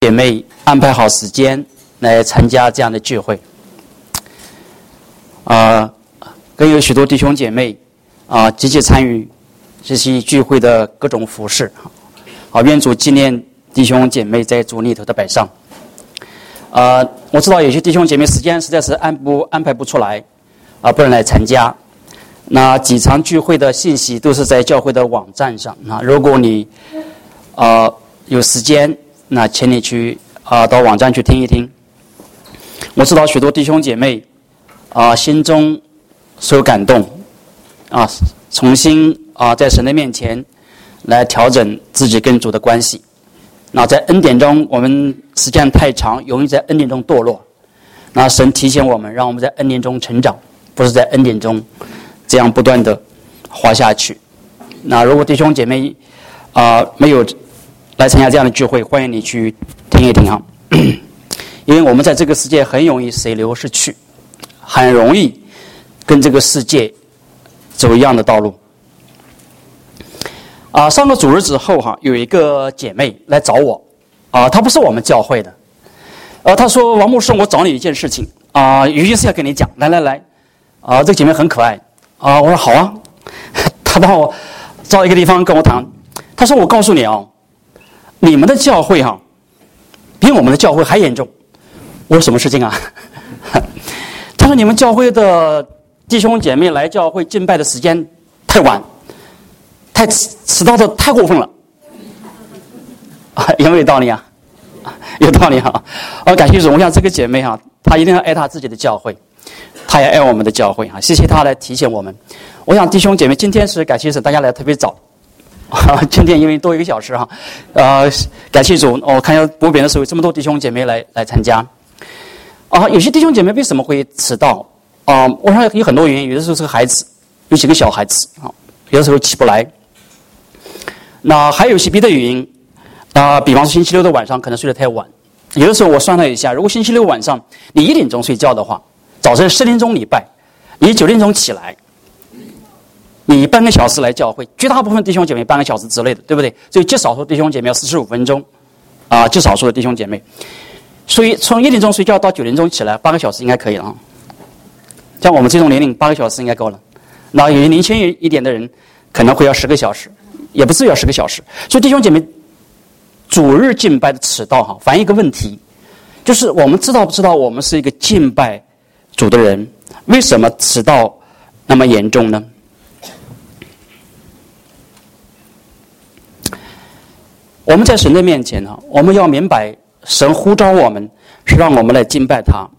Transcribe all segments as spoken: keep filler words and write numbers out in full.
姐妹安排好时间来参加这样的聚会。啊、呃，更有许多弟兄姐妹啊、呃、积极参与这些聚会的各种服事。好，愿主纪念弟兄姐妹在主里头的摆上。呃，我知道有些弟兄姐妹时间实在是安不安排不出来，啊、呃，不能来参加。那几场聚会的信息都是在教会的网站上。那如果你呃有时间，那请你去啊、呃、到网站去听一听。我知道许多弟兄姐妹啊、呃、心中受感动啊，重新啊、呃、在神的面前来调整自己跟主的关系。那在恩典中，我们时间太长，容易在恩典中堕落。那神提醒我们，让我们在恩典中成长，不是在恩典中这样不断的滑下去。那如果弟兄姐妹啊、呃、没有来参加这样的聚会，欢迎你去听一听哈。因为我们在这个世界很容易随流逝去，很容易跟这个世界走一样的道路。啊、呃，上个主日之后哈，有一个姐妹来找我，啊、呃，她不是我们教会的，呃，她说王牧师，我找你一件事情啊、呃，有件事要跟你讲，来来来，啊、呃，这个姐妹很可爱啊、呃，我说好啊，她帮我找一个地方跟我谈，她说我告诉你啊、哦。你们的教会哈、啊，比我们的教会还严重。我说什么事情啊？他说你们教会的弟兄姐妹来教会敬拜的时间太晚，太迟迟到的太过分了。啊，有没有道理啊？有道理哈、啊。哦，感谢主，我想这个姐妹哈、啊，她一定要爱她自己的教会，她也爱我们的教会哈、啊。谢谢她来提醒我们。我想弟兄姐妹，今天是感谢神，大家来特别早。今天因为多一个小时哈，呃，感谢主，我、哦、看到播别的时候，这么多弟兄姐妹来来参加。啊、呃，有些弟兄姐妹为什么会迟到？啊、呃，我想有很多原因，有的时候是个孩子，有几个小孩子啊，有的时候起不来。那还有一些别的原因，啊、呃，比方说星期六的晚上可能睡得太晚。有的时候我算了一下，如果星期六晚上你一点钟睡觉的话，早晨十点钟礼拜，你九点钟起来。你半个小时来教会，绝大部分弟兄姐妹半个小时之类的，对不对？所以极少数弟兄姐妹要四十五分钟，啊、呃，极少数的弟兄姐妹，所以从一点钟睡觉到九点钟起来，八个小时应该可以了啊。像我们这种年龄，八个小时应该够了。那有些年轻一点的人，可能会要十个小时，也不至于要十个小时。所以弟兄姐妹，主日敬拜的迟到哈，反映一个问题，就是我们知道不知道我们是一个敬拜主的人，为什么迟到那么严重呢？我们在神的面前呢，我们要明白，神呼召我们是让我们来敬拜他。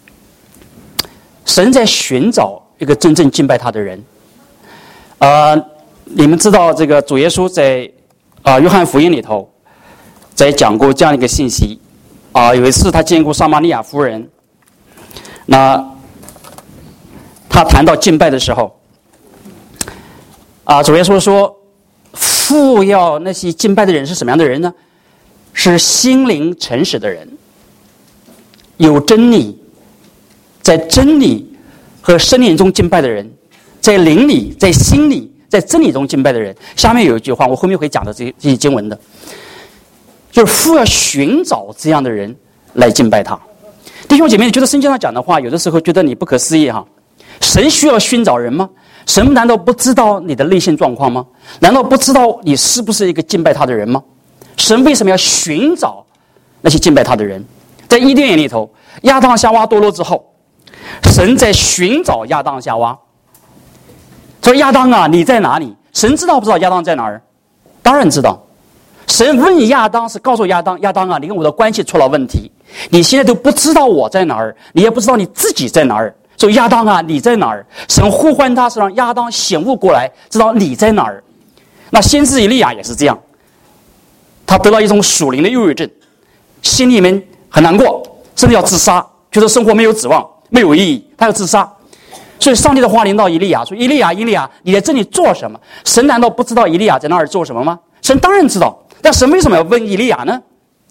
神在寻找一个真正敬拜他的人。呃，你们知道这个主耶稣在啊、呃、约翰福音里头，在讲过这样一个信息啊、呃，有一次他见过撒玛利亚妇人，那他谈到敬拜的时候，啊、呃，主耶稣说。父要那些敬拜的人是什么样的人呢？是心灵诚实的人，有真理，在真理和生命中敬拜的人，在灵里、在心里、在真理中敬拜的人。下面有一句话，我后面会讲的这这些经文的，就是父要寻找这样的人来敬拜他。弟兄姐妹，你觉得圣经上讲的话，有的时候觉得你不可思议哈？神需要寻找人吗？神难道不知道你的内心状况吗？难道不知道你是不是一个敬拜他的人吗？神为什么要寻找那些敬拜他的人？在伊甸园里头，亚当夏娃堕落之后，神在寻找亚当夏娃，说亚当啊，你在哪里？神知道不知道亚当在哪儿？当然知道。神问亚当是告诉亚当，亚当啊，你跟我的关系出了问题，你现在都不知道我在哪儿，你也不知道你自己在哪儿。说亚当啊，你在哪儿？神呼唤他，是让亚当醒悟过来，知道你在哪儿。那先知以利亚也是这样，他得到一种属灵的忧郁症，心里面很难过，甚至要自杀，觉得生活没有指望，没有意义，他要自杀。所以上帝的话临到以利亚，说以利亚，以利亚，你在这里做什么？神难道不知道以利亚在那儿做什么吗？神当然知道，但神为什么要问以利亚呢？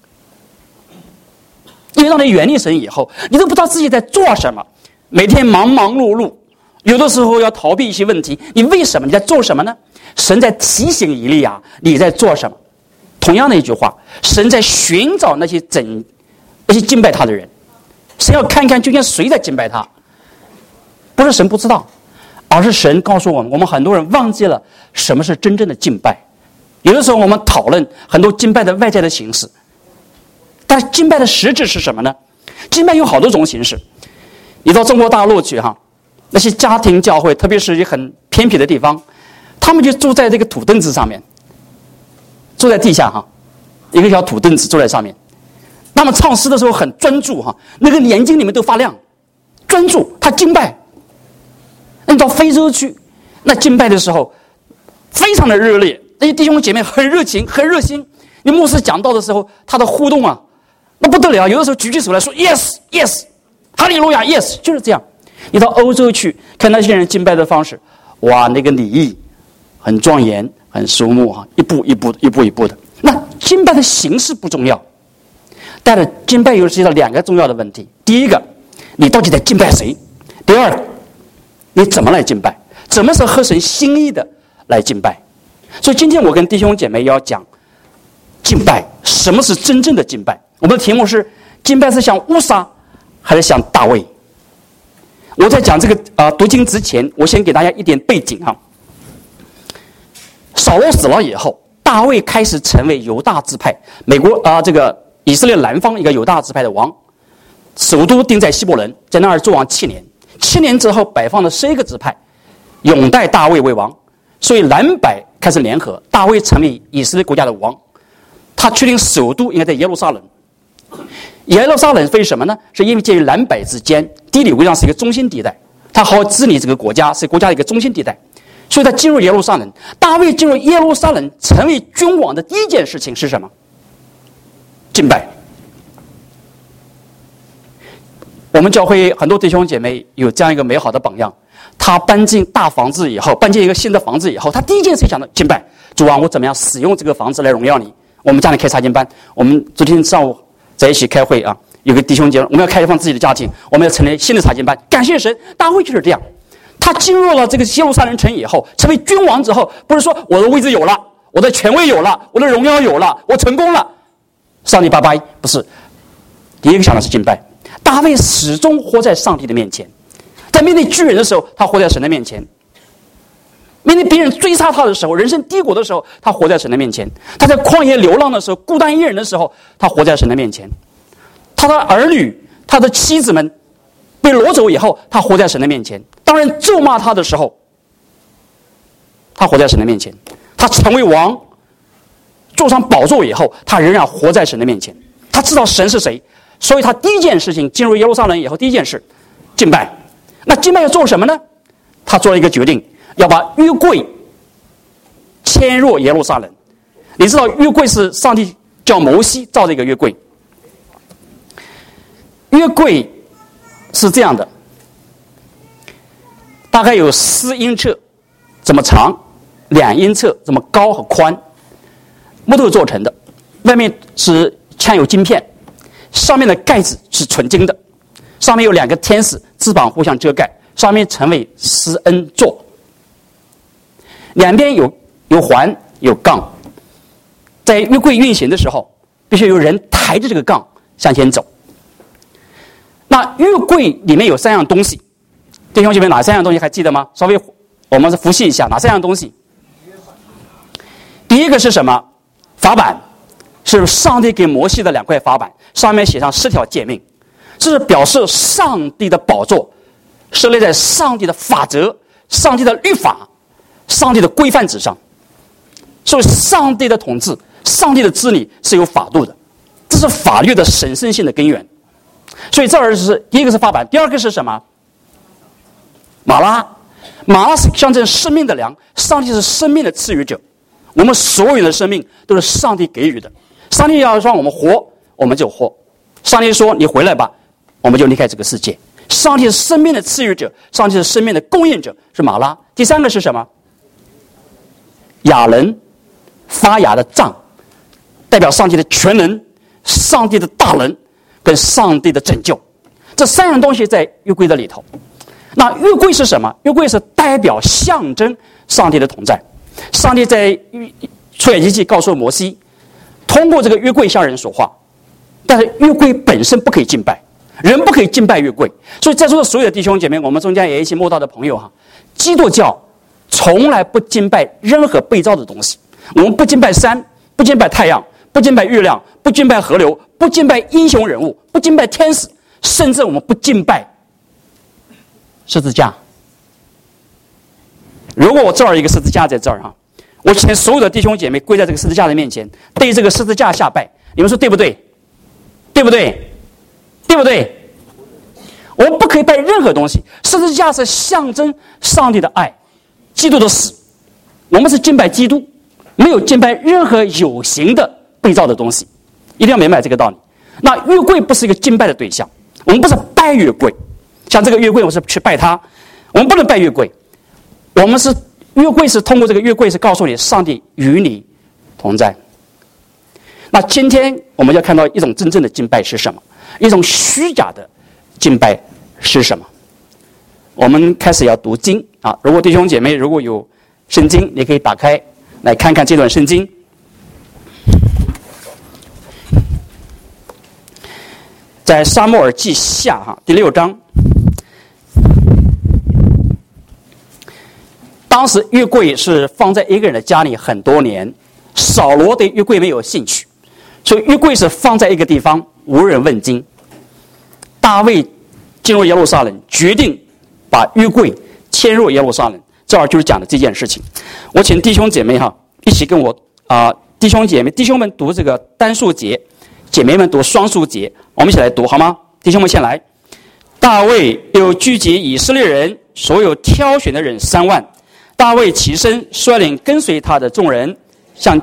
因为让你远离神以后，你都不知道自己在做什么，每天忙忙碌碌，有的时候要逃避一些问题，你为什么？你在做什么呢？神在提醒以利亚，你在做什么？ 同样的一句话，神在寻找那些整那些敬拜他的人，神要看看究竟谁在敬拜他。不是神不知道，而是神告诉我们，我们很多人忘记了什么是真正的敬拜。有的时候我们讨论很多敬拜的外在的形式，但是敬拜的实质是什么呢？敬拜有好多种形式。你到中国大陆去哈，那些家庭教会，特别是一很偏僻的地方，他们就住在这个土凳子上面，住在地下哈，一个小土凳子坐在上面。他们唱诗的时候很专注哈，那个眼睛里面都发亮，专注，他敬拜。你到非洲去，那敬拜的时候非常的热烈，那些弟兄姐妹很热情很热心。你牧师讲道的时候，他的互动啊那不得了，有的时候举起手来说 yes yes 哈利路亚 yes， 就是这样。你到欧洲去看那些人敬拜的方式，哇，那个礼仪很庄严很肃穆哈，一步一步一步一步的。那敬拜的形式不重要，但是敬拜有涉及到两个重要的问题。第一个，你到底在敬拜谁？第二个，你怎么来敬拜？怎么是合神心意的来敬拜？所以今天我跟弟兄姐妹要讲敬拜，什么是真正的敬拜？我们的题目是敬拜是像乌撒还是像大卫？我在讲这个啊、呃、读经之前，我先给大家一点背景哈。扫罗死了以后，大卫开始成为犹大支派，美国啊、呃、这个以色列南方一个犹大支派的王，首都定在希伯伦，在那儿做王七年。七年之后，北方的十一个支派拥戴大卫为王，所以南北开始联合，大卫成为以色列国家的王。他确定首都应该在耶路撒冷。耶路撒冷为什么呢？是因为介于南北之间，地理位上是一个中心地带，他好治理这个国家，是国家的一个中心地带。所以他进入耶路撒冷，大卫进入耶路撒冷成为君王的第一件事情是什么？敬拜。我们教会很多弟兄姐妹有这样一个美好的榜样，他搬进大房子以后，搬进一个新的房子以后，他第一件事想到敬拜主啊，我怎么样使用这个房子来荣耀你。我们家里开查经班，我们昨天上午在一起开会啊，有个弟兄姐妹，我们要开放自己的家庭，我们要成立新的查经班。感谢神，大卫就是这样，他进入了这个耶路撒冷城以后，成为君王之后，不是说我的位置有了，我的权威有了，我的荣耀有了，我成功了，上帝拜拜，不是。第一个想的是敬拜。大卫始终活在上帝的面前，在面对巨人的时候，他活在神的面前；面对别人追杀他的时候，人生低谷的时候，他活在神的面前；他在旷野流浪的时候，孤单一人的时候，他活在神的面前；他的儿女、他的妻子们被掳走以后，他活在神的面前；当人咒骂他的时候，他活在神的面前；他成为王，坐上宝座以后，他仍然活在神的面前。他知道神是谁。所以他第一件事情进入耶路撒冷以后，第一件事敬拜。那敬拜要做什么呢？他做了一个决定，要把约柜迁入耶路撒冷。你知道约柜是上帝叫摩西造这个约柜。约柜是这样的，大概有四英尺这么长，两英尺这么高和宽，木头做成的，外面是嵌有金片。上面的盖子是纯金的，上面有两个天使翅膀互相遮盖，上面成为施恩座，两边有有环有杠。在约柜运行的时候，必须有人抬着这个杠向前走。那约柜里面有三样东西，弟兄姐妹哪三样东西还记得吗？稍微我们复习一下，哪三样东西？第一个是什么？法版。是上帝给摩西的两块法版，上面写上十条诫命，这是表示上帝的宝座设立在上帝的法则、上帝的律法、上帝的规范之上。所以上帝的统治、上帝的治理是有法度的，这是法律的神圣性的根源。所以这儿是第一个是法版，第二个是什么？马拉，马拉是象征生命的粮，上帝是生命的赐予者，我们所有人的生命都是上帝给予的。上帝要让我们活，我们就活。上帝说你回来吧，我们就离开这个世界。上帝是生命的赐予者，上帝是生命的供应者，是马拉。第三个是什么？亚伦发芽的杖，代表上帝的全能、上帝的大能跟上帝的拯救。这三样东西在约柜的里头。那约柜是什么？约柜是代表象征上帝的同在。上帝在出埃及记告诉摩西， 通过这个约柜向人说话，但是约柜本身不可以敬拜，人不可以敬拜约柜。所以在座的所有的弟兄姐妹，我们中间也有一些慕道的朋友哈，基督教从来不敬拜任何被造的东西，我们不敬拜山，不敬拜太阳，不敬拜月亮，不敬拜河流，不敬拜英雄人物，不敬拜天使，甚至我们不敬拜十字架。如果我这儿一个十字架在这儿哈，我请所有的弟兄姐妹跪在这个十字架的面前，对这个十字架下拜，你们说对不对？对不对？对不对？我们不可以拜任何东西，十字架是象征上帝的爱，基督的死，我们是敬拜基督，没有敬拜任何有形的被造的东西，一定要明白这个道理。那约柜不是一个敬拜的对象，我们不是拜约柜，像这个约柜我是去拜他，我们不能拜约柜，我们是约柜是通过这个约柜是告诉你上帝与你同在。那今天我们要看到一种真正的敬拜是什么，一种虚假的敬拜是什么。我们开始要读经啊！如果弟兄姐妹如果有圣经，你可以打开来看看这段圣经。在撒母耳记下哈第六章，当时约柜是放在一个人的家里很多年，扫罗对约柜没有兴趣，所以约柜是放在一个地方无人问津。大卫进入耶路撒冷，决定把约柜迁入耶路撒冷，这儿就是讲的这件事情。我请弟兄姐妹哈一起跟我啊、呃，弟兄姐妹弟兄们读这个单数节，姐妹们读双数节，我们一起来读好吗？弟兄们先来。大卫又聚集以色列人，所有挑选的人三万。大卫起身，率领跟随他的众人，向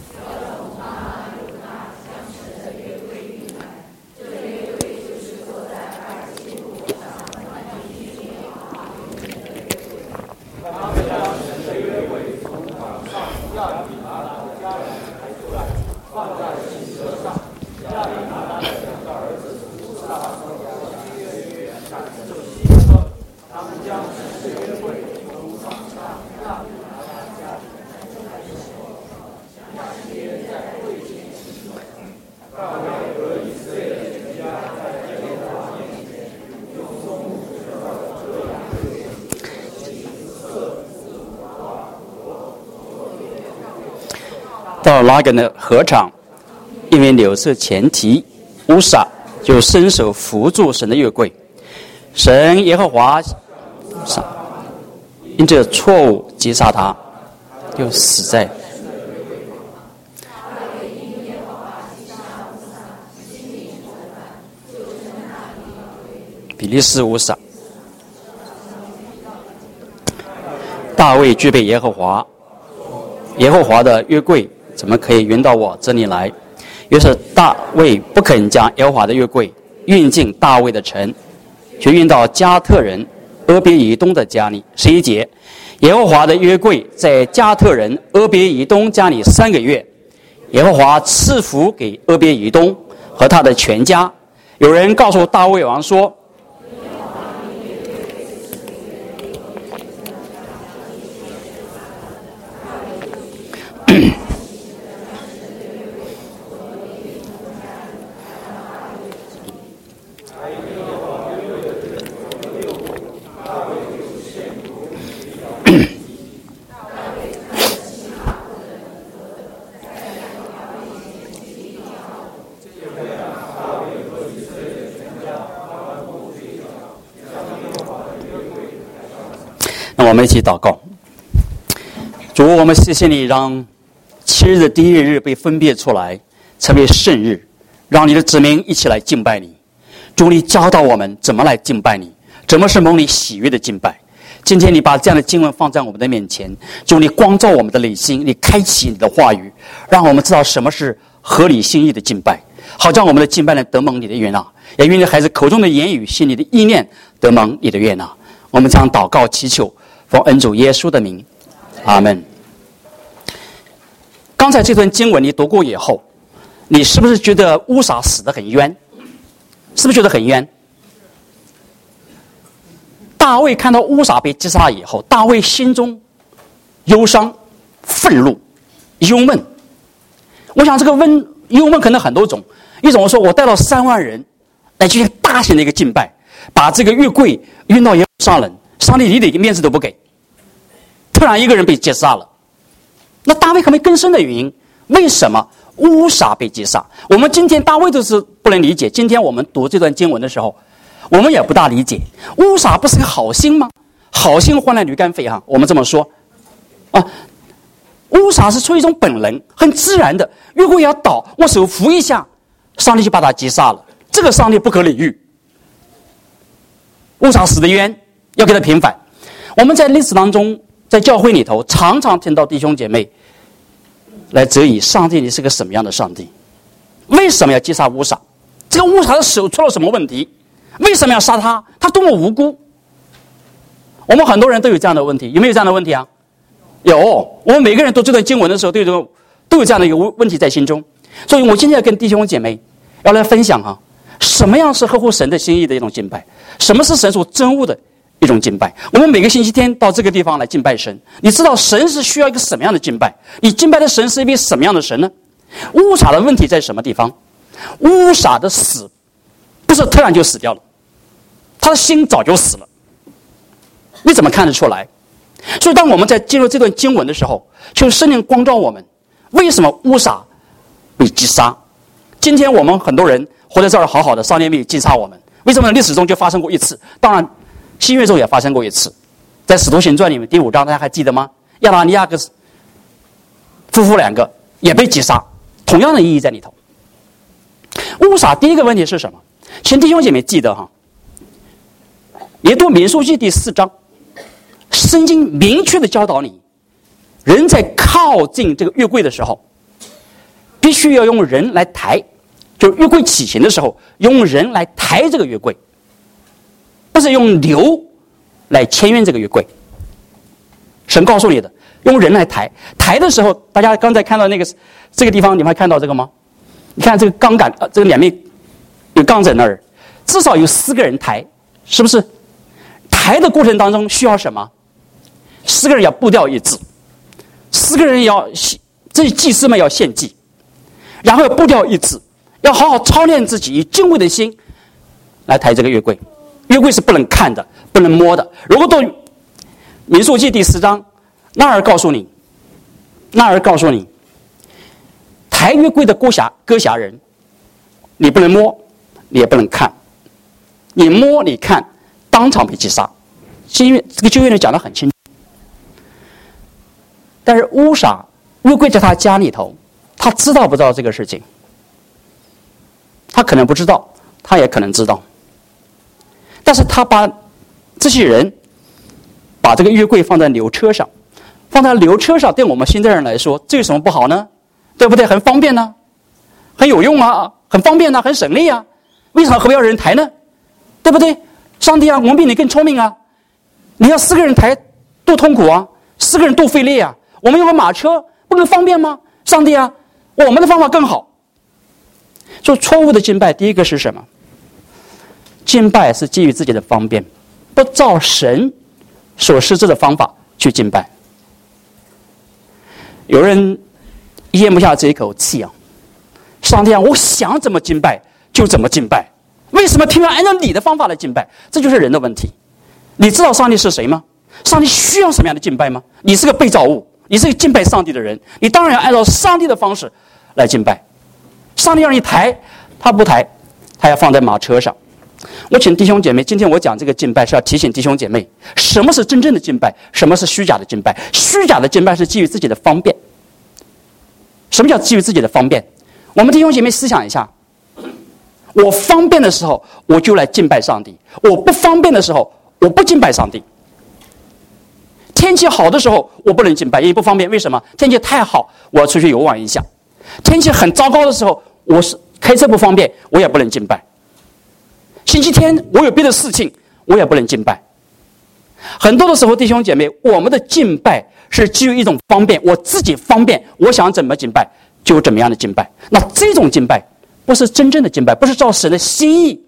到拉根的禾场，因为柳色前蹄，乌撒就伸手扶住神的约柜，神耶和华因这错误击杀他，就死在比利时乌撒。大卫具备耶和华，耶和华的约柜怎么可以运到我这里来？于是大卫不肯将耶和华的约柜运进大卫的城，却运到加特人俄别以东的家里。十一节，耶和华的约柜在加特人俄别以东家里三个月，耶和华赐福给俄别以东和他的全家。有人告诉大卫王说，那我们一起祷告。主，我们谢谢你，让七日的第一日被分别出来成为圣日，让你的子民一起来敬拜你。主，你教导我们怎么来敬拜你，怎么是蒙你喜悦的敬拜。今天你把这样的经文放在我们的面前，主，你光照我们的内心，你开启你的话语，让我们知道什么是合理心意的敬拜，好让我们的敬拜能得蒙你的悦纳，也愿你孩子口中的言语心里的意念得蒙你的悦纳。我们将祷告祈求，奉恩主耶稣的名，阿们。刚才这段经文你读过以后，你是不是觉得乌撒死得很冤？是不是觉得很冤？大卫看到乌撒被击杀以后，大卫心中忧伤、愤怒、忧闷。我想这个温幽门可能很多种，一种说我带了三万人来进行大型的一个敬拜，把这个月桂运到耶路撒冷，上帝一点面子都不给，突然一个人被击杀了。那大卫可能更深的原因，为什么乌撒被击杀？我们今天大卫都是不能理解。今天我们读这段经文的时候，我们也不大理解，乌撒不是个好心吗？好心换来驴肝肺哈，我们这么说啊。乌撒是出于一种本能，很自然的，月桂要倒，我手扶一下，上帝就把他击杀了。这个上帝不可理喻。乌撒死的冤，要给他平反。我们在历史当中，在教会里头，常常听到弟兄姐妹来质疑上帝，你是个什么样的上帝？为什么要击杀乌撒？这个乌撒的手出了什么问题？为什么要杀他？他多么无辜！我们很多人都有这样的问题，有没有这样的问题啊？有，我们每个人读这段经文的时候，都有都有这样的一个问题在心中。所以我今天要跟弟兄姐妹要来分享哈，什么样是合乎神的心意的一种敬拜，什么是神所憎恶的一种敬拜。我们每个星期天到这个地方来敬拜神，你知道神是需要一个什么样的敬拜？你敬拜的神是一位什么样的神呢？乌撒的问题在什么地方？乌撒的死不是突然就死掉了，他的心早就死了，你怎么看得出来？所以当我们在进入这段经文的时候，求圣灵光照我们，为什么乌撒被击杀？今天我们很多人活在这儿好好的，上帝没有击杀我们，为什么历史中就发生过一次？当然新约中也发生过一次，在使徒行传里面第五章大家还记得吗？亚拿尼亚跟夫妇两个也被击杀，同样的意义在里头。乌撒第一个问题是什么？请弟兄姐妹记得哈，也读民数记第四章，圣经明确的教导你，人在靠近这个月柜的时候，必须要用人来抬，就是月柜起行的时候，用人来抬这个月柜，不是用牛来牵运这个月柜。神告诉你的，用人来抬。抬的时候，大家刚才看到那个这个地方，你们还看到这个吗？你看这个杠杆，呃，这个两面有杠在那儿，至少有四个人抬，是不是？抬的过程当中需要什么？四个人要步调一致，四个人要这些祭司们要献祭，然后要步调一致，要好好操练自己，以敬畏的心来抬这个月柜。月柜是不能看的，不能摸的。如果到民数记第四章，那儿告诉你，那儿告诉你，抬月柜的歌侠歌侠人，你不能摸，你也不能看，你摸你看，当场被击杀。新约这个旧约里讲得很清楚。但是乌撒月柜在他家里头，他知道不知道这个事情？他可能不知道，他也可能知道。但是他把这些人把这个月柜放在牛车上，放在牛车上，对我们现在人来说，这有什么不好呢？对不对？很方便呢，很有用啊，很方便啊，很省力啊。为什么何必要人抬呢？对不对？上帝啊，我们比你更聪明啊！你要四个人抬，多痛苦啊！四个人多费力啊！我们用个马车不更方便吗？上帝啊，我们的方法更好。所以错误的敬拜，第一个是什么？敬拜是基于自己的方便，不照神所施制的方法去敬拜。有人咽不下这一口气啊！上帝啊，我想怎么敬拜就怎么敬拜，为什么偏要按照你的方法来敬拜？这就是人的问题。你知道上帝是谁吗？上帝需要什么样的敬拜吗？你是个被造物，你是个敬拜上帝的人，你当然要按照上帝的方式来敬拜。上帝让你抬，他不抬，他要放在马车上。我请弟兄姐妹，今天我讲这个敬拜是要提醒弟兄姐妹，什么是真正的敬拜，什么是虚假的敬拜。虚假的敬拜是基于自己的方便。什么叫基于自己的方便？我们弟兄姐妹思想一下，我方便的时候我就来敬拜上帝，我不方便的时候我不敬拜上帝。天气好的时候我不能敬拜，因为不方便。为什么？天气太好，我要出去游玩一下。天气很糟糕的时候，我是开车不方便，我也不能敬拜。星期天我有别的事情，我也不能敬拜。很多的时候，弟兄姐妹，我们的敬拜是基于一种方便，我自己方便，我想怎么敬拜就怎么样的敬拜。那这种敬拜不是真正的敬拜，不是照神的心意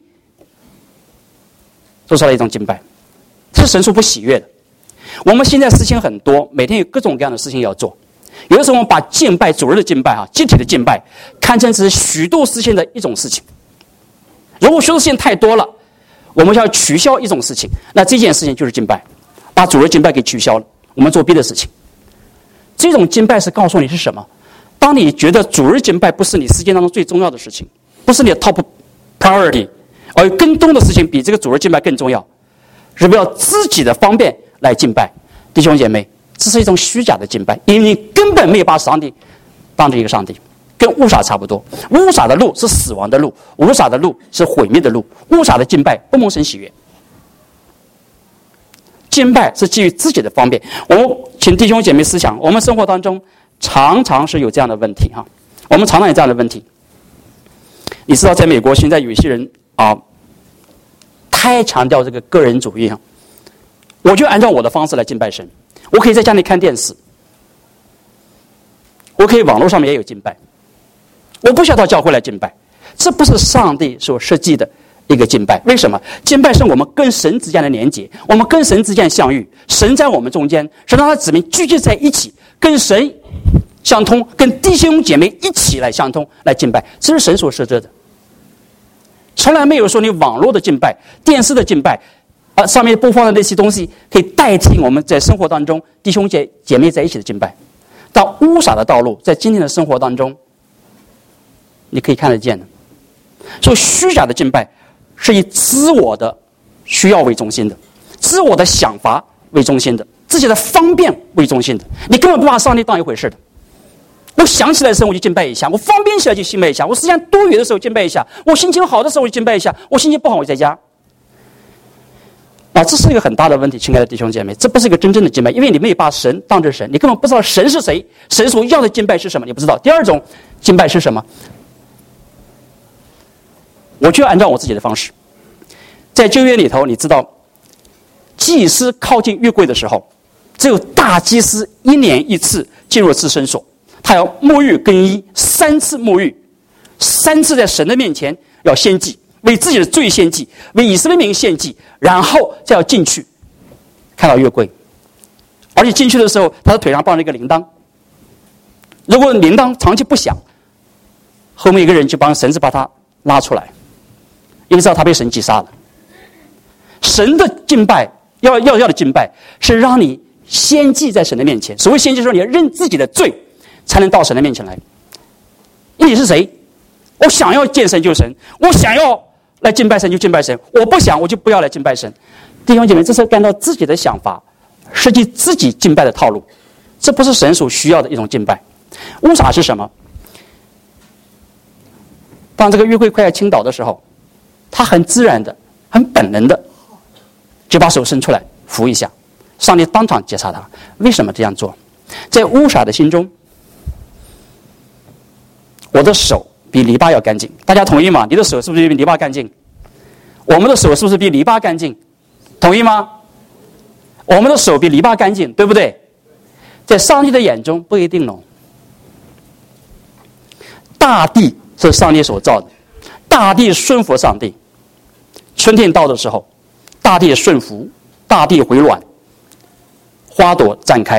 做出来一种敬拜，这是神所不喜悦的。我们现在事情很多，每天有各种各样的事情要做， 有的时候我们把敬拜主日的敬拜啊，集体的敬拜看成只是许多事情的一种事情。如果许多事情太多了，我们要取消一种事情，那这件事情就是敬拜，把主日敬拜给取消了，我们做别的事情。这种敬拜是告诉你是什么？当你觉得主日敬拜不是你时间当中最重要的事情，不是你的 top priority， 而有更多的事情比这个主日敬拜更重要，是为了自己的方便来敬拜。弟兄姐妹，这是一种虚假的敬拜，因为你根本没有把上帝当成一个上帝，跟乌撒差不多。乌撒的路是死亡的路，乌撒的路是毁灭的路，乌撒的敬拜不蒙神喜悦。敬拜是基于自己的方便。我请弟兄姐妹思想，我们生活当中常常是有这样的问题哈，我们常常有这样的问题。你知道，在美国现在有一些人啊，太强调这个个人主义哈，我就按照我的方式来敬拜神。我可以在家里看电视，我可以网络上面也有敬拜，我不需要到教会来敬拜。这不是上帝所设计的一个敬拜。为什么？敬拜是我们跟神之间的连结，我们跟神之间相遇，神在我们中间，是让他子民聚集在一起，跟神相通，跟弟兄姐妹一起来相通，来敬拜。这是神所设置的，从来没有说你网络的敬拜、电视的敬拜啊，上面播放的那些东西可以代替我们在生活当中弟兄姐姐妹在一起的敬拜。但乌撒的道路在今天的生活当中你可以看得见的。所以虚假的敬拜是以自我的需要为中心的，自我的想法为中心的，自己的方便为中心的，你根本不把上帝当一回事的。我想起来的时候我就敬拜一下，我方便起来就敬拜一下，我时间多余的时候敬拜一下，我心情好的时候我就敬拜一下，我心情不好我就在家。啊，这是一个很大的问题，亲爱的弟兄姐妹，这不是一个真正的敬拜，因为你没有把神当成神，你根本不知道神是谁，神所要的敬拜是什么，你不知道。第二种敬拜是什么？我就按照我自己的方式，在旧约里头，你知道，祭司靠近约柜的时候，只有大祭司一年一次进入至圣所，他要沐浴更衣，三次沐浴，三次在神的面前要献祭，为自己的罪献祭，为以色列民献祭，然后再要进去看到约柜。而且进去的时候，他的腿上绑了一个铃铛，如果铃铛长期不响，后面一个人就帮绳子把他拉出来，因为知道他被神击杀了。神的敬拜要要要的敬拜是让你献祭在神的面前，所谓献祭说你要认自己的罪才能到神的面前来。因为你是谁？我想要见神就神，我想要来敬拜神就敬拜神，我不想我就不要来敬拜神。弟兄姐妹，这是按照自己的想法设计自己敬拜的套路，这不是神所需要的一种敬拜。乌撒是什么？当这个约柜快要倾倒的时候，他很自然的、很本能的就把手伸出来扶一下，上帝当场接杀他。为什么这样做？在乌撒的心中，我的手比篱笆要干净，大家同意吗？你的手是不是比篱笆干净？我们的手是不是比篱笆干净？同意吗？我们的手比篱笆干净，对不对？在上帝的眼中不一定哦。大地是上帝所造的，大地顺服上帝。春天到的时候，大地顺服，大地回卵，花朵绽开。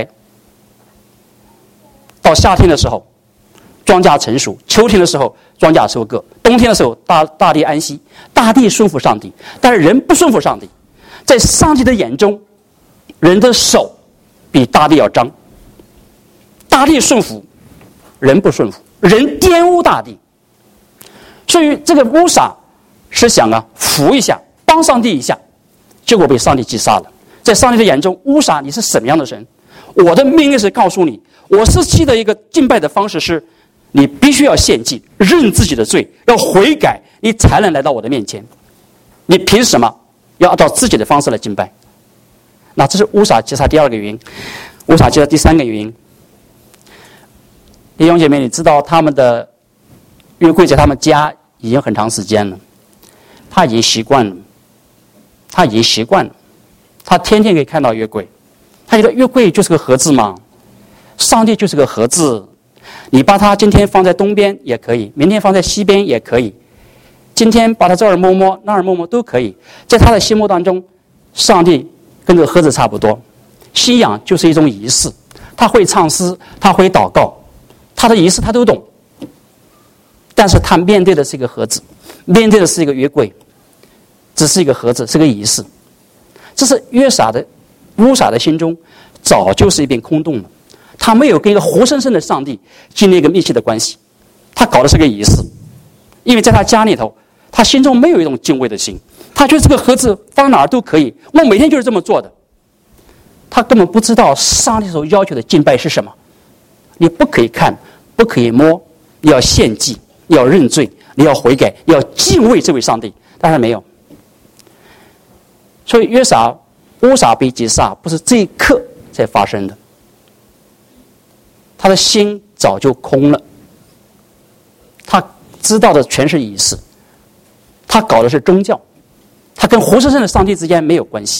到夏天的时候，庄稼成熟；秋天的时候，庄稼收割；冬天的时候，大大地安息。大地顺服上帝，但是人不顺服上帝。在上帝的眼中，人的手比大地要脏。大地顺服，人不顺服，人玷污大地。所以这个乌撒是想啊扶一下，帮上帝一下，结果被上帝击杀了。在上帝的眼中，乌撒你是什么样的人？我的命令是告诉你，我时期的一个敬拜的方式是，你必须要献祭，认自己的罪，要悔改，你才能来到我的面前。你凭什么要按照自己的方式来敬拜？那这是乌撒击杀第二个原因。乌撒击杀第三个原因，弟兄姐妹，你知道他们的约柜在他们家已经很长时间了，他已经习惯了，他已经习惯了，他天天可以看到约柜，他觉得约柜就是个盒子嘛，上帝就是个盒子，你把它今天放在东边也可以，明天放在西边也可以，今天把它这儿摸摸那儿摸摸都可以。在他的心目当中，上帝跟这个盒子差不多，信仰就是一种仪式， 他会唱诗，他会祷告，他的仪式他都懂。但是他面对的是一个盒子，面对的是一个约柜，只是一个盒子，是个仪式。这是约撒的乌撒的心中早就是一片空洞了，他没有跟一个活生生的上帝建立一个密切的关系，他搞的是个仪式。因为在他家里头，他心中没有一种敬畏的心，他觉得这个盒子放哪儿都可以，我每天就是这么做的。他根本不知道上帝所要求的敬拜是什么。你不可以看，不可以摸，你要献祭，你要认罪，你要悔改，你要敬畏这位上帝。但是没有。所以约撒乌撒被击杀不是这一刻才发生的，他的心早就空了，他知道的全是仪式，他搞的是宗教，他跟活生生的上帝之间没有关系。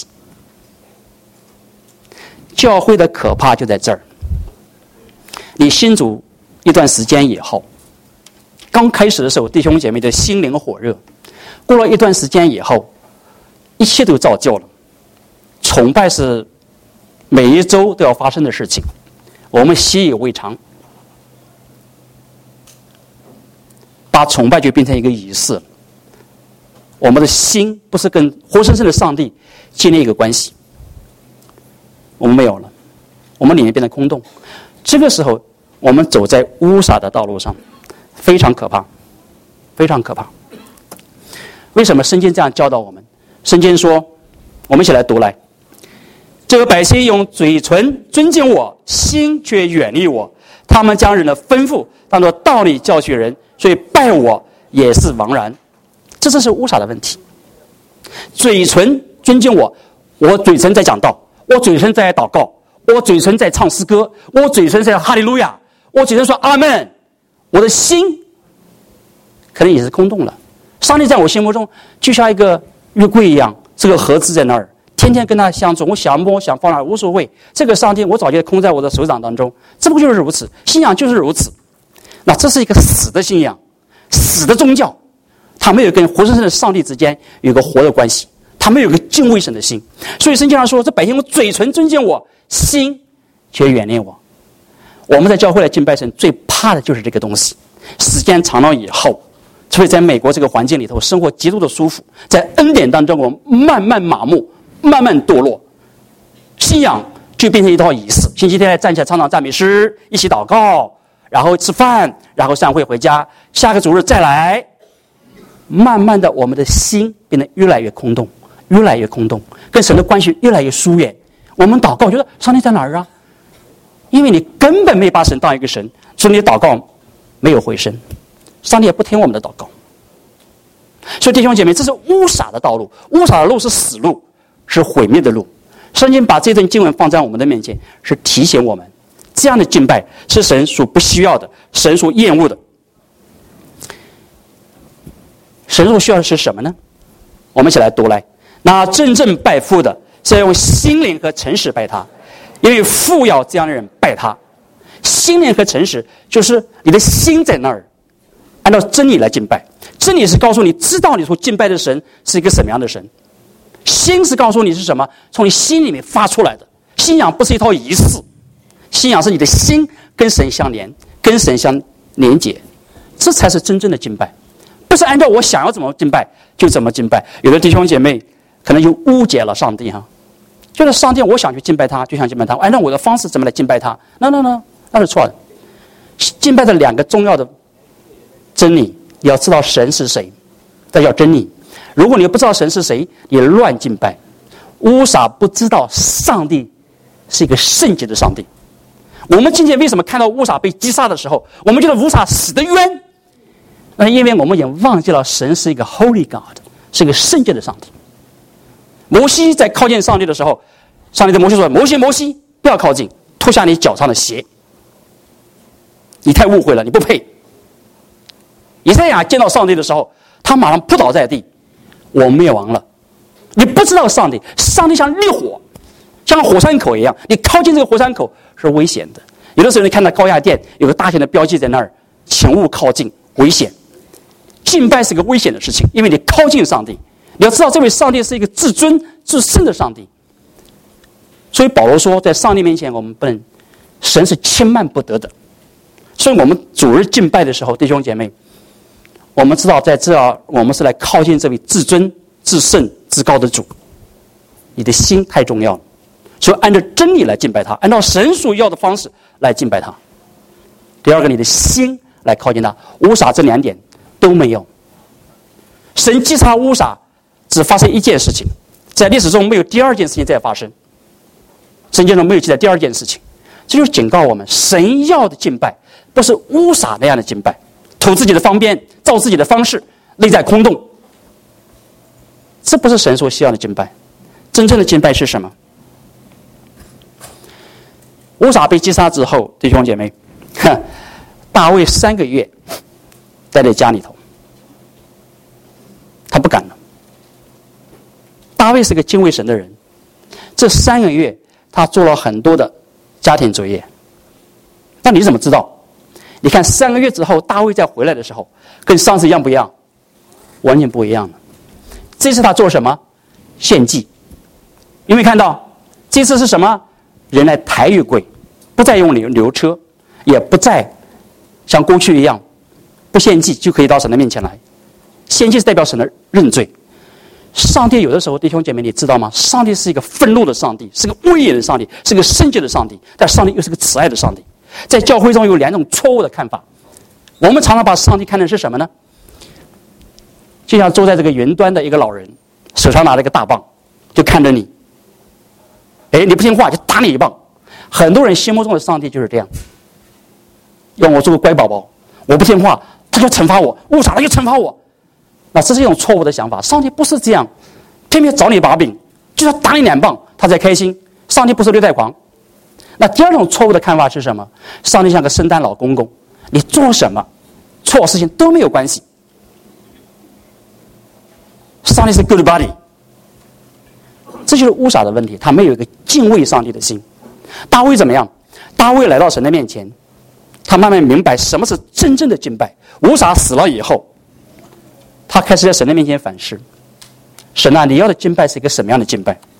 教会的可怕就在这儿，你信主一段时间以后，刚开始的时候弟兄姐妹的心灵火热，过了一段时间以后，一切都照旧了。崇拜是每一周都要发生的事情，我们习以为常，把崇拜就变成一个仪式了。我们的心不是跟活生生的上帝建立一个关系，我们没有了，我们里面变得空洞。这个时候我们走在乌撒的道路上，非常可怕，非常可怕。为什么圣经这样教导我们？圣经说，我们一起来读来，这个百姓用嘴唇尊敬我，心却远离我，他们将人的吩咐当作道理教训人，所以拜我也是枉然。这就是乌撒的问题。嘴唇尊敬我，我嘴唇在讲道，我嘴唇在祷告，我嘴唇在唱诗歌，我嘴唇在哈利路亚，我嘴唇说阿们，我的心可能也是空洞了。上帝在我心目中就像一个约柜一样，这个盒子在那儿，天天跟他相处，我想摸想放哪儿无所谓。这个上帝我早就空在我的手掌当中，这不就是如此？信仰就是如此。那这是一个死的信仰，死的宗教，他没有跟活生生的上帝之间有个活的关系，他没有个敬畏神的心。所以圣经上说，这百姓用嘴唇尊敬我，心却远离我。我们在教会来敬拜神，最怕的就是这个东西。时间长了以后，所以在美国这个环境里头，生活极度的舒服，在恩典当中，我们慢慢麻木，慢慢堕落，信仰就变成一套仪式。星期天站起来唱唱赞美诗，一起祷告，然后吃饭，然后散会回家，下个主日再来。慢慢的，我们的心变得越来越空洞，越来越空洞，跟神的关系越来越疏远。我们祷告，觉得上帝在哪儿啊？因为你根本没把神当一个神，所以你祷告没有回声，上帝也不听我们的祷告。所以弟兄姐妹，这是乌撒的道路，乌撒的路是死路，是毁灭的路。圣经把这段经文放在我们的面前，是提醒我们，这样的敬拜是神所不需要的，神所厌恶的。神所需要的是什么呢？我们一起来读来。那真正拜父的，是要用心灵和诚实拜他，因为父要这样的人拜他。心灵和诚实就是你的心在那儿，按照真理来敬拜。真理是告诉你，知道你所敬拜的神是一个什么样的神。心是告诉你是什么，从你心里面发出来的。信仰不是一套仪式，信仰是你的心跟神相连，跟神相连结，这才是真正的敬拜。不是按照我想要怎么敬拜就怎么敬拜。有的弟兄姐妹可能就误解了上帝哈，就是上帝我想去敬拜他就想敬拜他，按照我的方式怎么来敬拜他，那那那那是错的。敬拜的两个重要的真理，你要知道神是谁，这叫真理。如果你不知道神是谁，你乱敬拜。乌撒不知道上帝是一个圣洁的上帝。我们今天为什么看到乌撒被击杀的时候，我们觉得乌撒死得冤？那因为我们也忘记了神是一个 Holy God， 是一个圣洁的上帝。摩西在靠近上帝的时候，上帝对摩西说：“摩西，摩西，不要靠近，脱下你脚上的鞋，你太误会了，你不配。”以赛亚见到上帝的时候，他马上扑倒在地，我灭亡了。你不知道上帝，上帝像烈火，像火山口一样，你靠近这个火山口是危险的。有的时候你看到高压电有个大型的标记在那儿，请勿靠近，危险。敬拜是个危险的事情，因为你靠近上帝，你要知道这位上帝是一个至尊至圣的上帝。所以保罗说，在上帝面前我们不能神是轻慢不得的。所以我们主日敬拜的时候，弟兄姐妹，我们知道在这儿我们是来靠近这位至尊、至圣、至高的主。你的心太重要了，所以按照真理来敬拜他，按照神所要的方式来敬拜他。第二个，你的心来靠近他，乌撒这两点都没有。神击杀乌撒只发生一件事情，在历史中没有第二件事情再发生，圣经中没有记载第二件事情。这就是警告我们，神要的敬拜不是乌撒那样的敬拜，图自己的方便，照自己的方式，内在空洞。这不是神所需要的敬拜。真正的敬拜是什么？乌撒被击杀之后，弟兄姐妹，大卫三个月待在家里头，他不敢了。大卫是个敬畏神的人，这三个月他做了很多的家庭作业。那你怎么知道？你看三个月之后，大卫再回来的时候，跟上次一样不一样？完全不一样了。这次他做什么？献祭。有没有看到？这次是什么？人来抬月柜，不再用牛牛车，也不再像过去一样不献祭就可以到神的面前来。献祭是代表神的认罪。上帝有的时候，弟兄姐妹，你知道吗？上帝是一个愤怒的上帝，是个威严的上帝，是个圣洁的上帝，但上帝又是个慈爱的上帝。在教会中有两种错误的看法，我们常常把上帝看成是什么呢？就像坐在这个云端的一个老人，手上拿了一个大棒，就看着你，哎，你不听话就打你一棒。很多人心目中的上帝就是这样，让我做个乖宝宝，我不听话他就惩罚我，误杀他就惩罚我。那这是一种错误的想法，上帝不是这样，偏偏找你把柄，就要打你两棒他才开心。上帝不是虐待狂。那第二种错误的看法是什么？上帝像个圣诞老公公，你做什么错事情都没有关系。上帝是 good buddy， 这就是乌撒的问题，他没有一个敬畏上帝的心。大卫怎么样？大卫来到神的面前，他慢慢明白什么是真正的敬拜。乌撒死了以后，他开始在神的面前反思：神啊，你要的敬拜是一个什么样的敬拜？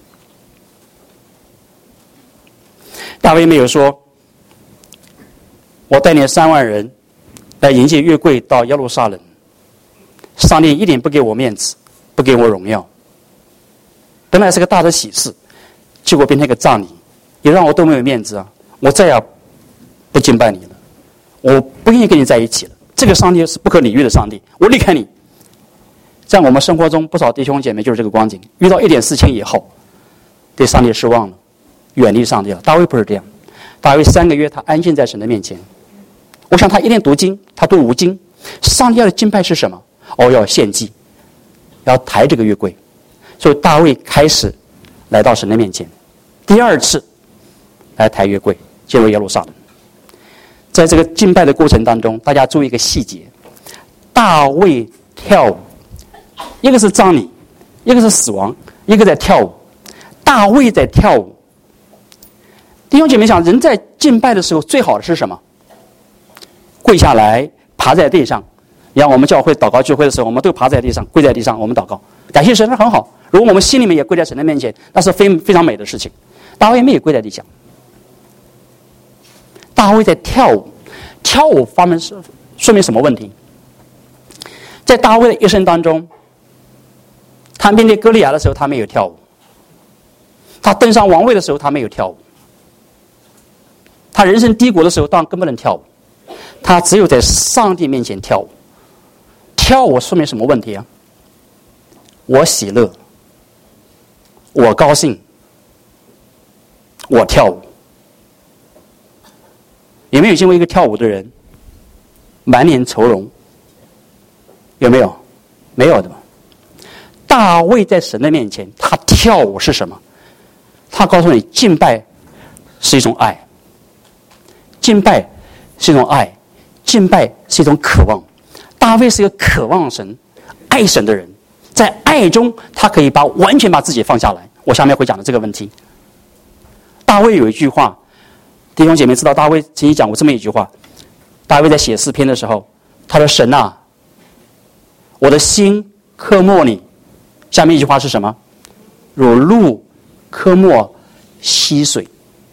大卫没有说：我带领三万人来迎接约柜到耶路撒冷，上帝一点不给我面子，不给我荣耀。本来是个大的喜事，结果变成一个葬礼，也让我都没有面子啊！我再也不敬拜你了，我不愿意跟你在一起了。这个上帝是不可理喻的上帝，我离开你。在我们生活中，不少弟兄姐妹就是这个光景，遇到一点事情以后，对上帝失望了，远离上帝了。大卫不是这样，大卫三个月他安静在神的面前。我想他一天读经，他读五经。上帝要的敬拜是什么？哦，要献祭，要抬这个约柜。所以大卫开始来到神的面前，第二次来抬约柜，进入耶路撒冷。在这个敬拜的过程当中，大家注意一个细节：大卫跳舞，一个是葬礼，一个是死亡，一个在跳舞。大卫在跳舞。弟兄姐妹想，人在敬拜的时候最好的是什么？跪下来，爬在地上。你看我们教会祷告聚会的时候，我们都爬在地上，跪在地上，我们祷告，感谢神，那很好。如果我们心里面也跪在神的面前，那是非非常美的事情。大卫没有跪在地上，大卫在跳舞。跳舞方面是说明什么问题？在大卫的一生当中，他面对歌利亚的时候，他没有跳舞；他登上王位的时候，他没有跳舞；他人生低谷的时候，当然更不能跳舞。他只有在上帝面前跳舞。跳舞说明什么问题啊？我喜乐，我高兴，我跳舞。有没有见过一个跳舞的人满脸愁容？有没有？没有的吧。大卫在神的面前，他跳舞是什么？他告诉你，敬拜是一种爱，敬拜是一种爱，敬拜是一种渴望。大卫是一个渴望神、爱神的人，在爱中，他可以把完全把自己放下来。我下面会讲的这个问题。大卫有一句话，弟兄姐妹知道，大卫曾经讲过这么一句话。大卫在写诗篇的时候，他说：“神啊，我的心刻没你。”下面一句话是什么？如鹿刻没溪水。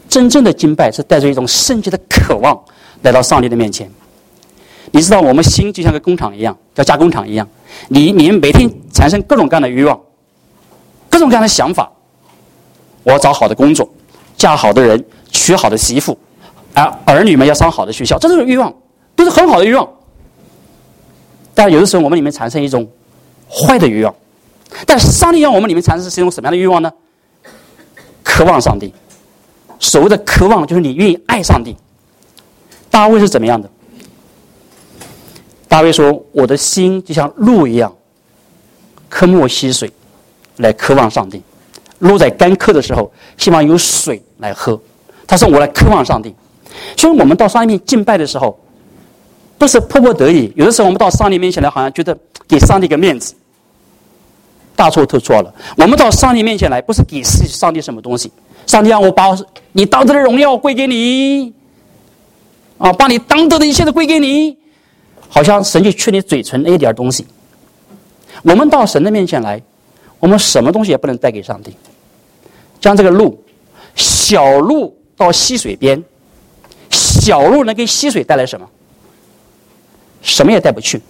真正的敬拜是带着一种圣洁的渴望来到上帝的面前。你知道我们心就像个工厂一样，叫加工厂一样，你你每天产生各种各样的欲望，各种各样的想法。我要找好的工作，嫁好的人，娶好的媳妇，而儿女们要上好的学校，这都是欲望，都是很好的欲望。但有的时候我们里面产生一种坏的欲望，但是上帝让我们里面产生是一种什么样的欲望呢？渴望上帝。所谓的渴望就是你愿意爱上帝。大卫是怎么样的？大卫说，我的心就像鹿一样渴慕溪水，来渴望上帝。鹿在干渴的时候希望有水来喝，他说我来渴望上帝。所以我们到上帝面敬拜的时候不是迫不得已，有的时候我们到上帝面前来好像觉得给上帝个面子，大错特错了。我们到上帝面前来不是给上帝什么东西，上帝让我把你当得的荣耀归给你啊，把你当得的一切都归给你，好像神就缺你嘴唇那一点东西。我们到神的面前来，我们什么东西也不能带给上帝。将这个鹿，小鹿到溪水边，小鹿能给溪水带来什么？什么也带不去。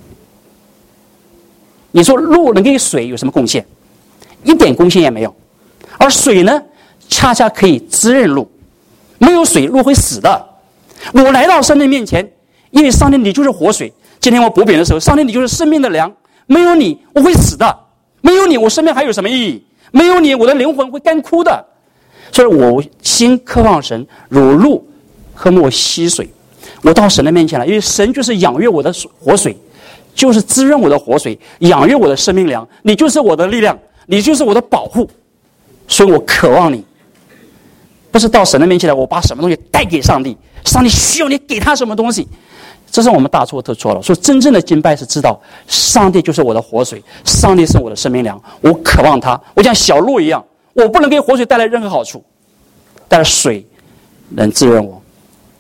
你说鹿能给水有什么贡献？一点贡献也没有。而水呢，恰恰可以滋润鹿。没有水，鹿会死的。我来到上帝面前，因为上帝你就是活水。今天我补饼的时候，上帝你就是生命的粮。没有你，我会死的。没有你，我生命还有什么意义？没有你，我的灵魂会干枯的。所以我心渴望神，如鹿渴慕溪水。我到神的面前来，因为神就是养育我的活水，就是滋润我的活水，养育我的生命粮。你就是我的力量，你就是我的保护。所以我渴望你。不是到神的面前来，我把什么东西带给上帝，上帝需要你给他什么东西，这是我们大错特错了。所以真正的敬拜是知道上帝就是我的活水，上帝是我的生命粮，我渴望他。我像小鹿一样，我不能给活水带来任何好处，但是水能滋润我。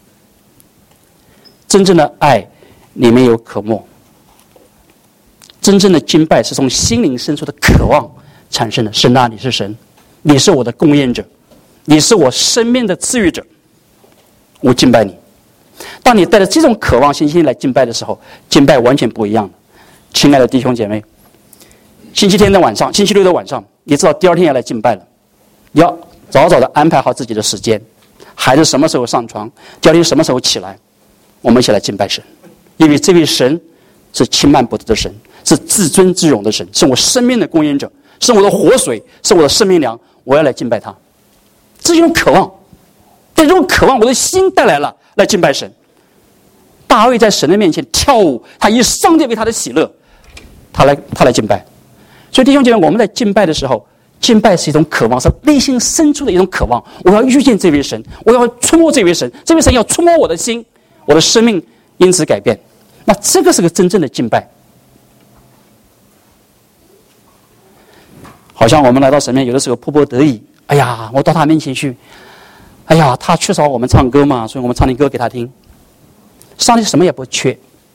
真正的爱里面有渴慕，真正的敬拜是从心灵深处的渴望产生的。神啊，你是神，你是我的供应者，你是我生命的赐予者，我敬拜你。当你带着这种渴望信心来敬拜的时候，敬拜完全不一样了。亲爱的弟兄姐妹，星期天的晚上，星期六的晚上，你知道第二天要来敬拜了，你要早早的安排好自己的时间，孩子什么时候上床，第二天什么时候起来，我们一起来敬拜神。因为这位神是轻慢不得的神，是至尊至荣的神，是我生命的供应者，是我的活水，是我的生命粮，我要来敬拜他。这种渴望，在这种渴望我的心带来了来敬拜神。大卫在神的面前跳舞，他以上帝为他的喜乐，他来他来敬拜。所以弟兄姐妹，我们在敬拜的时候，敬拜是一种渴望，是内心深处的一种渴望。我要遇见这位神，我要触摸这位神，这位神要触摸我的心，我的生命因此改变。那这个是个真正的敬拜。好像我们来到神面，有的时候迫不得已，哎呀，我到他面前去，哎呀，他缺少我们唱歌嘛，所以我们唱点歌给他听。上帝什么也不缺，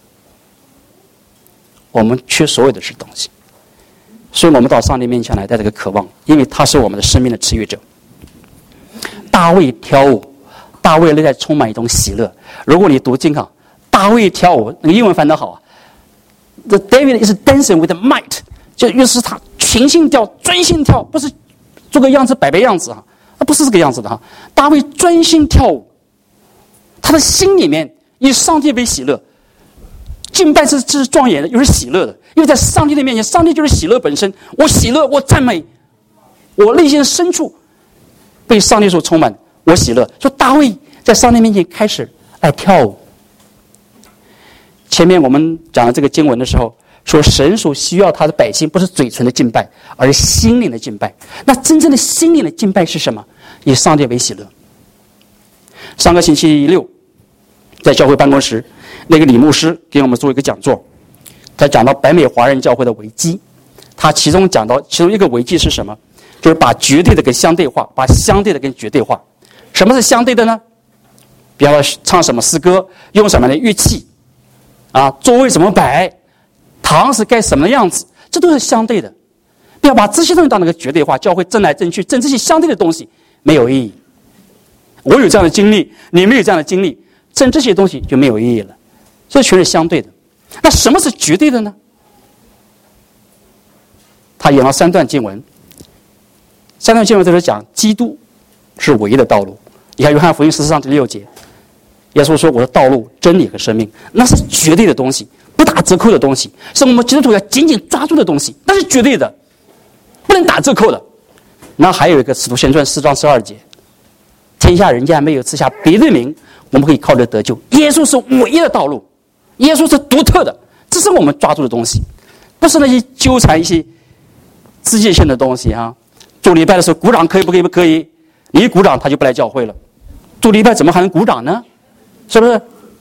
我们缺所有的是东西，所以我们到上帝面前来带这个渴望，因为他是我们的生命的赐予者。大卫跳舞，大卫内在充满一种喜乐。如果你读经啊，大卫跳舞，那个英文翻得好啊 ，The David is dancing with might， 就于是他全心跳，专心跳，不是做个样子摆摆样子啊，他不是这个样子的哈。大卫专心跳舞，他的心里面以上帝为喜乐，敬拜是是庄严的，又是喜乐的，因为在上帝的面前，上帝就是喜乐本身。我喜乐，我赞美，我内心深处被上帝所充满，我喜乐。说大卫在上帝面前开始爱跳舞。前面我们讲了这个经文的时候，说神所需要他的百姓不是嘴唇的敬拜，而是心灵的敬拜。那真正的心灵的敬拜是什么？以上帝为喜乐。上个星期六在教会办公室，那个李牧师给我们做一个讲座，他讲到北美华人教会的危机。他其中讲到其中一个危机是什么？就是把绝对的跟相对化，把相对的跟绝对化。什么是相对的呢？比方说唱什么诗歌，用什么样的乐器啊，座位怎么摆，堂是该什么样子，这都是相对的。不要把这些东西当那个绝对化，教会争来争去，争这些相对的东西没有意义。 我有这样的经历，你没有这样的经历，证这些东西就没有意义了。这全是相对的。那什么是绝对的呢？他引了三段经文，三段经文都是讲基督是唯一的道路。你看约翰福音十四章第六节，耶稣说我的道路、真理和生命，那是绝对的东西，不打折扣的东西，是我们基督徒要紧紧抓住的东西，那是绝对的，不能打折扣的。那还有一个使徒行传四章十二节，天下人间没有赐下别的名，我们可以靠着得救。耶稣是唯一的道路，耶稣是独特的，这是我们抓住的东西，不是那些纠缠一些世界性的东西啊。做礼拜的时候鼓掌可以不可以？不可以，你一鼓掌他就不来教会了。做礼拜怎么还能鼓掌呢？是不是？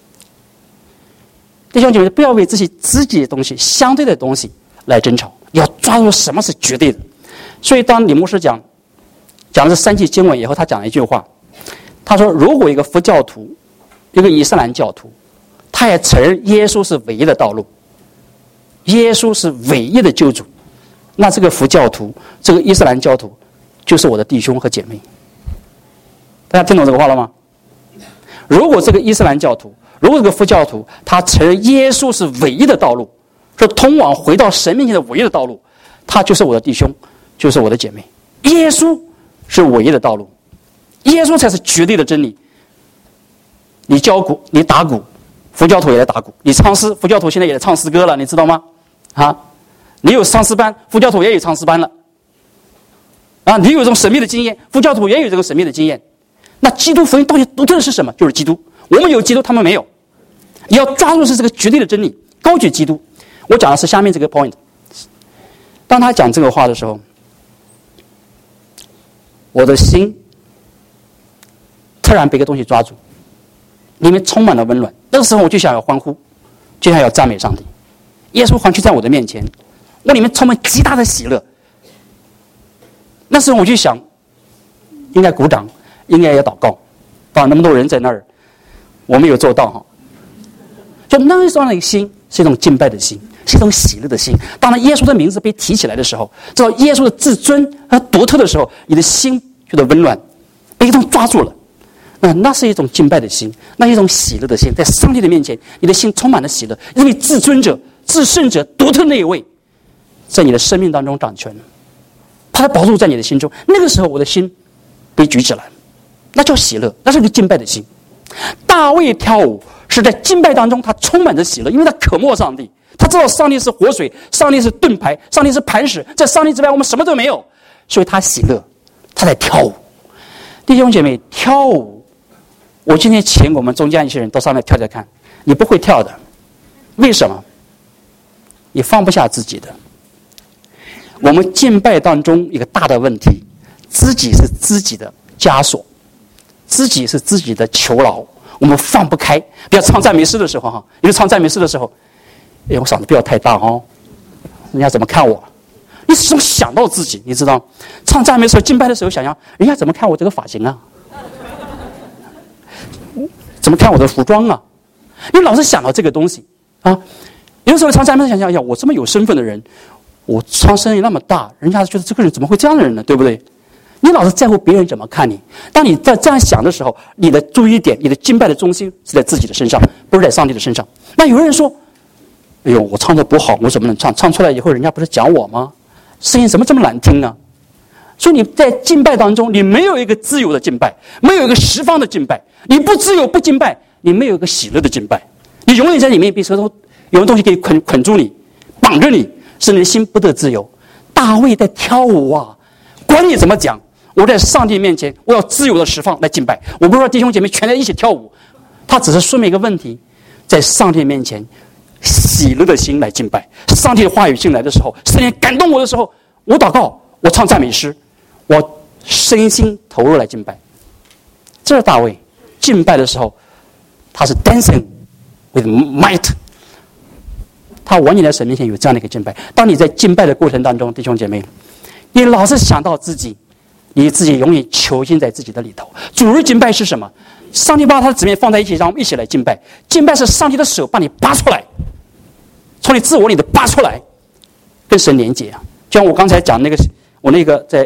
弟兄姐妹，不要为这些自己的东西、相对的东西来争吵，要抓住什么是绝对的。所以当李牧师讲讲的是三节经文以后，他讲了一句话，他说如果一个佛教徒、一个伊斯兰教徒，他也承认耶稣是唯一的道路，耶稣是唯一的救主，那这个佛教徒、这个伊斯兰教徒就是我的弟兄和姐妹。大家听懂这个话了吗？如果这个伊斯兰教徒，如果这个佛教徒，他承认耶稣是唯一的道路，是通往回到神面前的唯一的道路，他就是我的弟兄，就是我的姐妹。耶稣是唯一的道路，耶稣才是绝对的真理。你教鼓，你打鼓，佛教徒也来打鼓；你唱诗，佛教徒现在也来唱诗歌了，你知道吗？啊，你有唱诗班，佛教徒也有唱诗班了。啊，你有这种神秘的经验，佛教徒也有这个神秘的经验。那基督福音到底独特的是什么？就是基督。我们有基督，他们没有。你要抓住的是这个绝对的真理，高举基督。我讲的是下面这个 point。当他讲这个话的时候，我的心突然被一个东西抓住，里面充满了温暖。那个时候我就想要欢呼，就想要赞美上帝。耶稣环去在我的面前，我里面充满极大的喜乐。那时候我就想，应该鼓掌，应该要祷告。当然那么多人在那儿，我没有做到哈。就那时候的心是一种敬拜的心，是一种喜乐的心。当然耶稣的名字被提起来的时候，知道耶稣的至尊和独特的时候，你的心觉得温暖，被一种抓住了。那那是一种敬拜的心，那是一种喜乐的心。在上帝的面前，你的心充满了喜乐，因为至尊者、至圣者、独特那一位，在你的生命当中掌权了。他的宝座在你的心中，那个时候我的心被举起来，那叫喜乐，那是个敬拜的心。大卫跳舞是在敬拜当中，他充满着喜乐，因为他渴慕上帝，他知道上帝是活水，上帝是盾牌，上帝是磐石，在上帝之外我们什么都没有，所以他喜乐，他在跳舞。弟兄姐妹，跳舞，我今天请我们中间一些人到上面跳跳看，你不会跳的，为什么？你放不下自己的。我们敬拜当中一个大的问题，自己是自己的枷锁，自己是自己的囚牢，我们放不开。不要唱赞美诗的时候哈，因为唱赞美诗的时候，哎，我嗓子不要太大哦，人家怎么看我？你始终想到自己，你知道，唱赞美的时候、敬拜的时候，想想人家怎么看我这个发型啊？怎么看我的服装啊？你老是想到这个东西啊。有的时候唱赞美，想想，哎呀，我这么有身份的人。我唱声音那么大，人家觉得这个人怎么会这样的人呢？对不对？你老是在乎别人怎么看你。当你在这样想的时候，你的注意点、你的敬拜的中心是在自己的身上，不是在上帝的身上。那有人说：“哎呦，我唱的不好，我怎么能唱？唱出来以后，人家不是讲我吗？声音怎么这么难听呢？”所以你在敬拜当中，你没有一个自由的敬拜，没有一个十方的敬拜，你不自由不敬拜，你没有一个喜乐的敬拜，你永远在里面被舌头有的东西可以捆捆住你，绑着你。使你的心不得自由。大卫在跳舞啊，管你怎么讲，我在上帝面前，我要自由的释放来敬拜。我不是说弟兄姐妹全在一起跳舞，他只是说明一个问题，在上帝面前喜乐的心来敬拜。上帝的话语进来的时候，圣灵感动我的时候，我祷告，我唱赞美诗，我身心投入来敬拜。这是大卫敬拜的时候，他是 dancing with might。他完全在神面前有这样的一个敬拜。当你在敬拜的过程当中，弟兄姐妹，你老是想到自己，你自己永远囚禁在自己的里头。主日敬拜是什么？上帝把他的姊妹放在一起，让我们一起来敬拜。敬拜是上帝的手把你拔出来，从你自我里的拔出来，跟神连接啊。就像我刚才讲那个，我那个在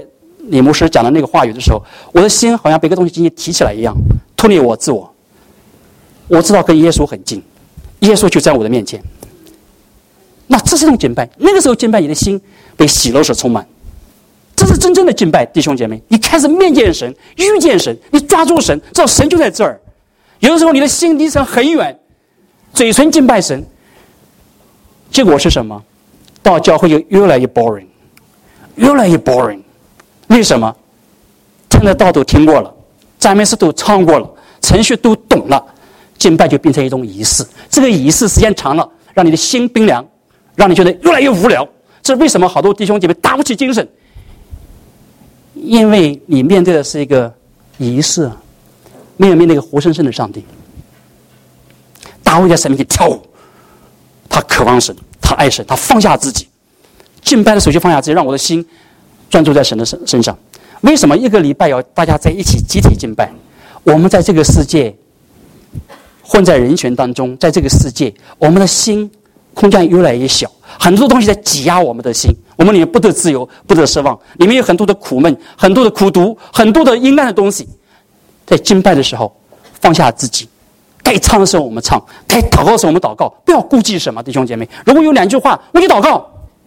李牧师讲的那个话语的时候，我的心好像被一个东西紧紧提起来一样，脱离我自我。我知道跟耶稣很近，耶稣就在我的面前。那这是一种敬拜。那个时候敬拜，你的心被喜乐所充满，这是真正的敬拜，弟兄姐妹。你开始面见神，遇见神，你抓住神，知道神就在这儿。有的时候你的心离神很远，嘴唇敬拜神，结果是什么？到教会就越来越 boring， 越来越 boring。为什么？听的道都听过了，赞美诗都唱过了，程序都懂了，敬拜就变成一种仪式。这个仪式时间长了，让你的心冰凉，让你觉得越来越无聊。这是为什么好多弟兄姐妹打不起精神？因为你面对的是一个仪式，没有面对一个活生生的上帝。大卫在神面前跳舞，他渴望神，他爱神，他放下自己。敬拜的时候就放下自己，让我的心专注在神的身身上。为什么一个礼拜要大家在一起集体敬拜？我们在这个世界混在人群当中，在这个世界，我们的心空间越来越小，很多东西在挤压我们的心，我们里面不得自由，不得奢望，里面有很多的苦闷，很多的苦毒，很多的阴暗的东西。在敬拜的时候放下自己，该唱的时候我们唱，该祷告的时候我们祷告，不要顾忌什么，弟兄姐妹。如果有两句话我就祷告，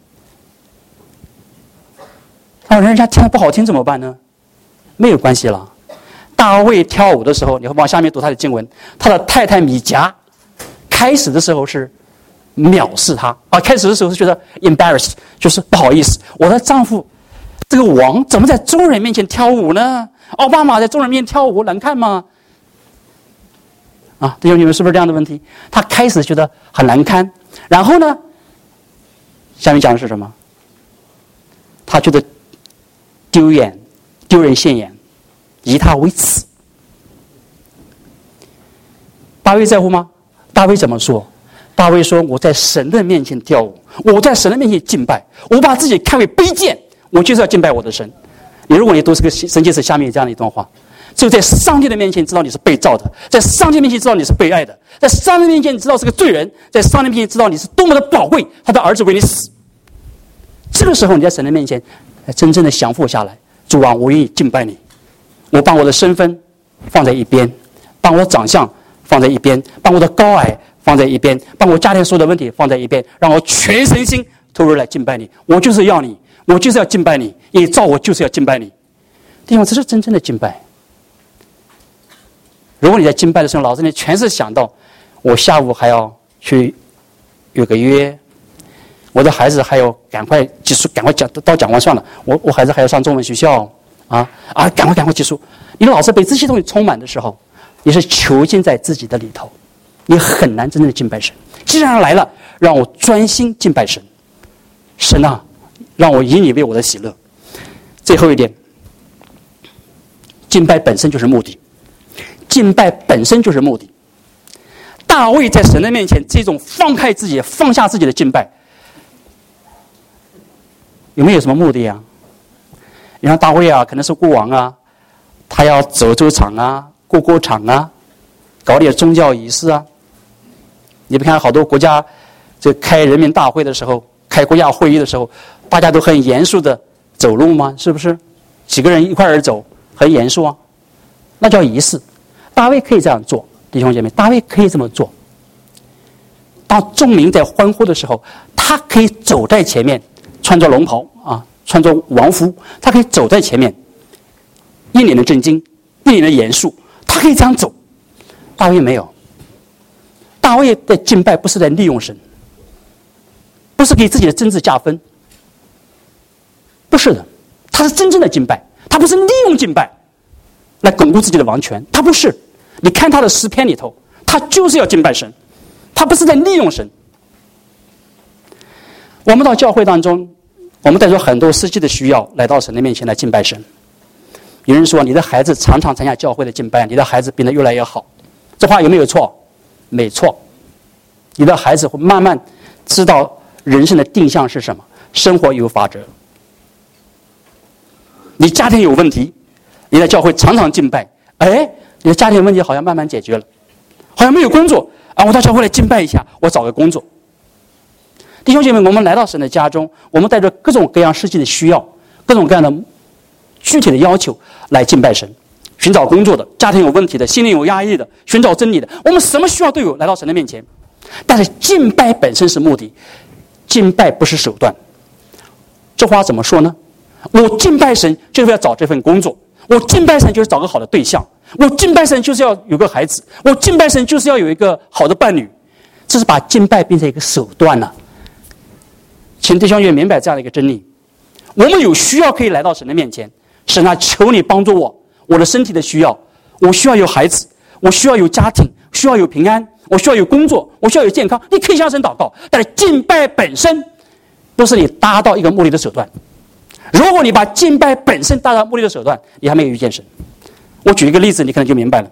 啊，人家听得不好听怎么办呢？没有关系了。大卫跳舞的时候，你会往下面读他的经文，他的太太米迦开始的时候是藐视他啊，开始的时候是觉得 embarrassed， 就是不好意思，我的丈夫这个王怎么在众人面前跳舞呢？奥巴马在众人面前跳舞难看吗？啊，弟兄姐妹，是不是这样的问题？他开始觉得很难堪，然后呢，下面讲的是什么？他觉得丢脸，丢人现眼，以他为耻。大卫在乎吗？大卫怎么说？大卫说：“我在神的面前跳舞，我在神的面前敬拜，我把自己看为卑贱，我就是要敬拜我的神。”你如果你读这个神经史下面有这样的一段话，只有在上帝的面前知道你是被造的，在上帝面前知道你是被爱的，在上帝面前知道是个罪人，在上帝面前知道你是多么的宝贵，他的儿子为你死。这个时候你在神的面前真正的降服下来，主啊，我愿意敬拜你，我把我的身份放在一边，把我的长相放在一边，把我的高矮放在一边，把我家庭所有的问题放在一边，让我全身心投入来敬拜你。我就是要你，我就是要敬拜你，你造我就是要敬拜你。弟兄，这是真正的敬拜。如果你在敬拜的时候，脑子里全是想到我下午还要去有个约，我的孩子还要赶快结束，赶快讲到讲完算了，我我孩子还要上中文学校啊啊，赶快赶快结束。你的脑子被这些东西充满的时候，你是囚禁在自己的里头，你很难真正的敬拜神。既然来了，让我专心敬拜神。神啊，让我以你为我的喜乐。最后一点，敬拜本身就是目的，敬拜本身就是目的。大卫在神的面前这种放开自己、放下自己的敬拜，有没有什么目的啊？你看大卫啊，可能是国王啊，他要走走场啊，过过场啊，搞点宗教仪式啊。你不看好多国家这开人民大会的时候，开国家会议的时候，大家都很严肃的走路吗？是不是？几个人一块儿走，很严肃啊，那叫仪式。大卫可以这样做，弟兄姐妹，大卫可以这么做。当众民在欢呼的时候，他可以走在前面，穿着龙袍啊，穿着王服，他可以走在前面，一脸的震惊，一脸的严肃，他可以这样走。大卫没有。大卫的敬拜不是在利用神，不是给自己的政治加分，不是的，他是真正的敬拜，他不是利用敬拜来巩固自己的王权，他不是。你看他的诗篇里头，他就是要敬拜神，他不是在利用神。我们到教会当中，我们带着很多实际的需要来到神的面前来敬拜神。有人说你的孩子常常参加教会的敬拜，你的孩子变得越来越好，这话有没有错？没错。你的孩子会慢慢知道人生的定向是什么，生活有法则。你家庭有问题，你在教会常常敬拜，哎，你的家庭问题好像慢慢解决了。好像没有工作啊，我到教会来敬拜一下，我找个工作。弟兄姐妹，我们来到神的家中，我们带着各种各样实际的需要，各种各样的具体的要求来敬拜神。寻找工作的，家庭有问题的，心灵有压抑的，寻找真理的，我们什么需要都有来到神的面前。但是敬拜本身是目的，敬拜不是手段。这话怎么说呢？我敬拜神就是要找这份工作，我敬拜神就是找个好的对象，我敬拜神就是要有个孩子，我敬拜神就是要有一个好的伴侣。这是把敬拜变成一个手段了、啊。请弟兄姐妹明白这样的一个真理：我们有需要可以来到神的面前，神啊，求你帮助我。我的身体的需要，我需要有孩子，我需要有家庭，需要有平安，我需要有工作，我需要有健康。你可以向神祷告，但是敬拜本身不是你达到一个目的的手段。如果你把敬拜本身达到目的的手段，你还没有遇见神。我举一个例子，你可能就明白了。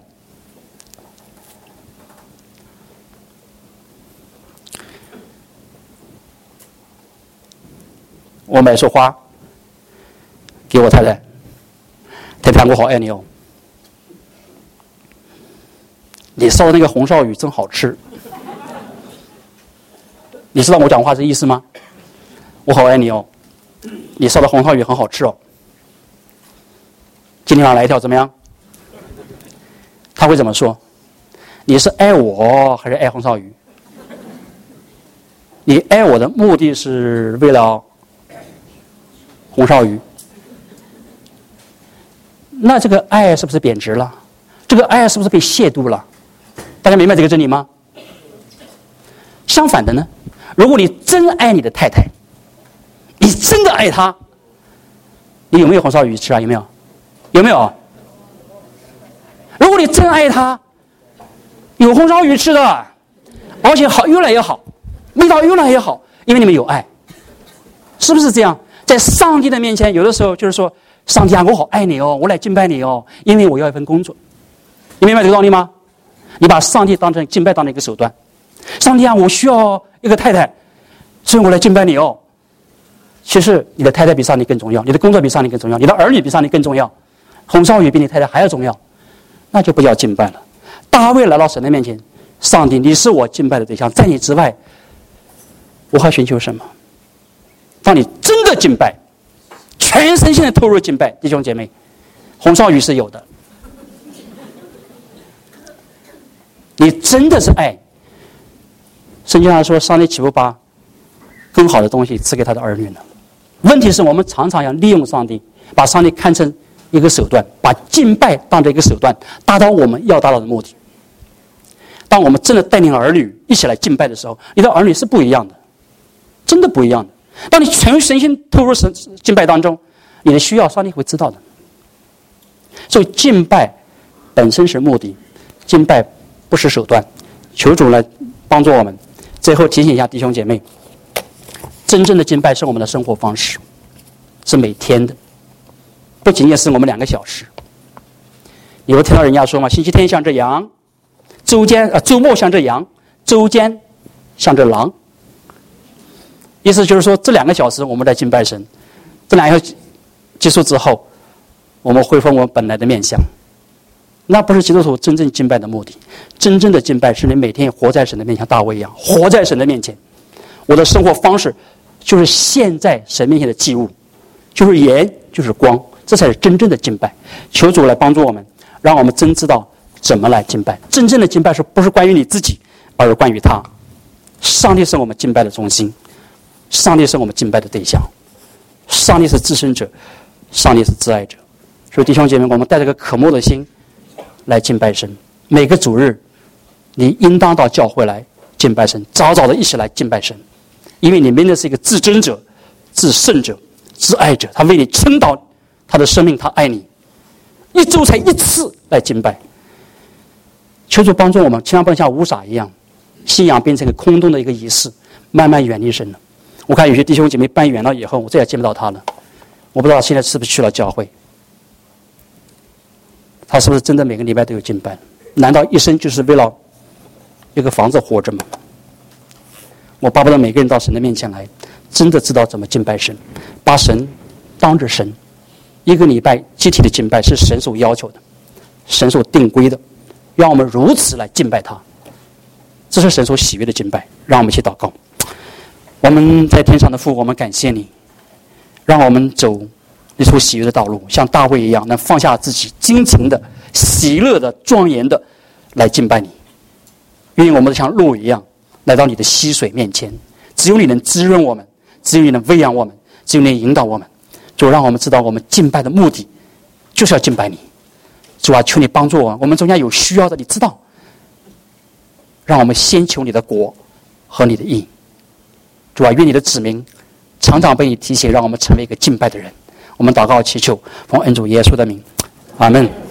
我买束花给我太太，太太，我好爱你哦。你烧的那个红烧鱼真好吃。你知道我讲话这意思吗？我好爱你哦，你烧的红烧鱼很好吃哦。今天晚上来一条怎么样？他会怎么说？你是爱我还是爱红烧鱼？你爱我的目的是为了红烧鱼，那这个爱是不是贬值了？这个爱是不是被亵渎了？大家明白这个真理吗？相反的呢，如果你真爱你的太太，你真的爱她，你有没有红烧鱼吃啊？有没有？有没有？如果你真爱她，有红烧鱼吃的，而且好，越来越好，味道越来越好，因为你们有爱，是不是这样？在上帝的面前，有的时候就是说，上帝啊，我好爱你哦，我来敬拜你哦，因为我要一份工作。你明白这个道理吗？你把上帝当成敬拜当成一个手段。上帝啊，我需要一个太太，所以我来敬拜你哦。其实你的太太比上帝更重要，你的工作比上帝更重要，你的儿女比上帝更重要，红烧鱼比你太太还要重要，那就不要敬拜了。大卫来到神的面前，上帝，你是我敬拜的对象，在你之外，我还寻求什么？当你真的敬拜，全身心的投入敬拜，弟兄姐妹，红烧鱼是有的。你真的是爱。圣经上说，上帝岂不把更好的东西赐给他的儿女呢？问题是我们常常要利用上帝，把上帝看成一个手段，把敬拜当成一个手段，达到我们要达到的目的。当我们真的带领儿女一起来敬拜的时候，你的儿女是不一样的，真的不一样的。当你全身心投入神敬拜当中，你的需要上帝会知道的。所以敬拜本身是目的，敬拜不是手段。求主来帮助我们。最后提醒一下弟兄姐妹，真正的敬拜是我们的生活方式，是每天的，不仅仅是我们两个小时。你会听到人家说嘛，星期天像只羊，周间呃周末像只羊，周间像只狼。意思就是说，这两个小时我们在敬拜神，这两个结束之后，我们恢复我们本来的面相。那不是基督徒真正敬拜的目的。真正的敬拜是你每天活在神的面前，大卫一样活在神的面前。我的生活方式就是现在神面前的祭物，就是盐，就是光，这才是真正的敬拜。求主来帮助我们，让我们真知道怎么来敬拜。真正的敬拜是不是关于你自己，而是关于他。上帝是我们敬拜的中心，上帝是我们敬拜的对象，上帝是至圣者，上帝是至爱者。所以弟兄姐妹，我们带着个渴慕的心来敬拜神。每个主日你应当到教会来敬拜神，早早的一起来敬拜神，因为你面对的是一个至真者、至圣者、至爱者，他为你倾倒他的生命，他爱你。一周才一次来敬拜。求主帮助我们，千万不能像乌撒一样，信仰变成一个空洞的一个仪式，慢慢远离神了。我看有些弟兄姐妹搬远了以后，我再也见不到他了。我不知道现在是不是去了教会，他是不是真的每个礼拜都有敬拜？难道一生就是为了一个房子活着吗？我巴不得每个人到神的面前来，真的知道怎么敬拜神，把神当着神。一个礼拜集体的敬拜是神所要求的，神所定规的，让我们如此来敬拜他，这是神所喜悦的敬拜。让我们一起祷告。我们在天上的父，我们感谢你，让我们走你所喜悦的道路，像大卫一样，能放下自己，尽情的、喜乐的、庄严的来敬拜你。愿我们像鹿一样来到你的溪水面前，只有你能滋润我们，只有你能喂养我们，只有你能引导我们。主，让我们知道我们敬拜的目的就是要敬拜你。主啊，求你帮助我们，我们中间有需要的，你知道。让我们先求你的国和你的义。主啊，愿你的子民常常被你提醒，让我们成为一个敬拜的人。我们祷告祈求，奉恩主耶稣的名，阿们。